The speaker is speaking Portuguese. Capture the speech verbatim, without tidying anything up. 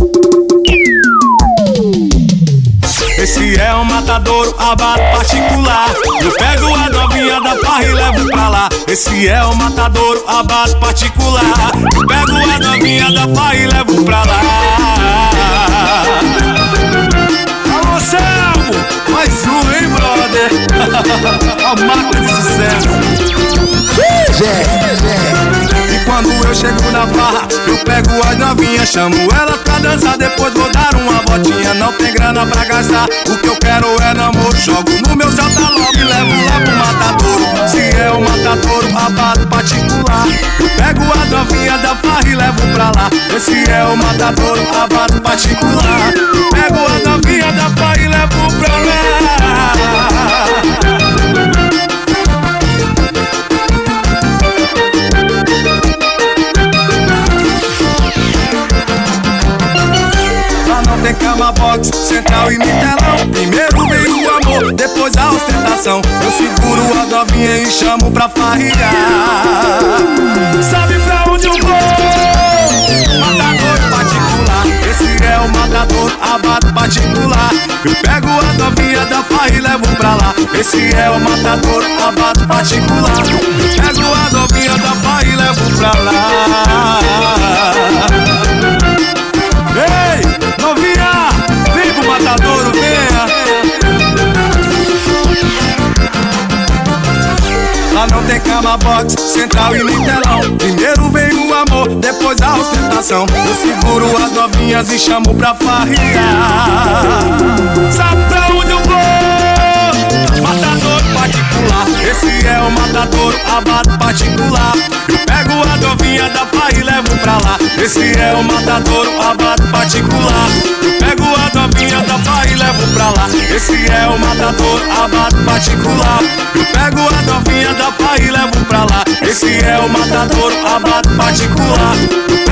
Esse é um matadouro, abato particular. Eu pego a novinha da farra e levo pra lá. Esse é um matadouro, abato particular. Eu pego a novinha da farra e levo pra lá. Alô, Selmo! Mais um, hein, brother? A máquina de sucesso. E quando eu chego na farra, eu pego as novinhas, chamo elas pra dançar. Depois vou dar uma voltinha, não tem grana pra gastar. O que eu quero é namoro, jogo no meu salta logo e levo lá pro matadouro. Se é o matadouro, abato particular. Eu pego a novinha da farra e levo pra lá. Esse é o matadouro, abato particular. Eu pego a novinha da farra e levo pra lá. Tem cama box, central e no telão. Primeiro vem o amor, depois a ostentação. Eu seguro a novinha e chamo pra farrear. Sabe pra onde eu vou? Matador particular. Esse é o matador, abato particular. Eu pego a novinha da farra e levo pra lá. Esse é o matador, abato particular. Eu pego a novinha da farra e levo pra lá. Ei, novinha, vem pro matadouro, venha. Lá não tem cama box, central e no telão. Primeiro vem o amor, depois a ostentação. Eu seguro as novinhas e chamo pra farrear. Sabe pra onde eu vou? Matador particular. Esse é o matador, abato particular. Eu pego a novinha da farra e levo pra lá. Esse é o matador, abato particular. Eu pego a novinha da farra e levo pra lá. Esse é o matador, abato particular. Eu pego a novinha da farra e levo pra lá. Esse é o matador, abato particular.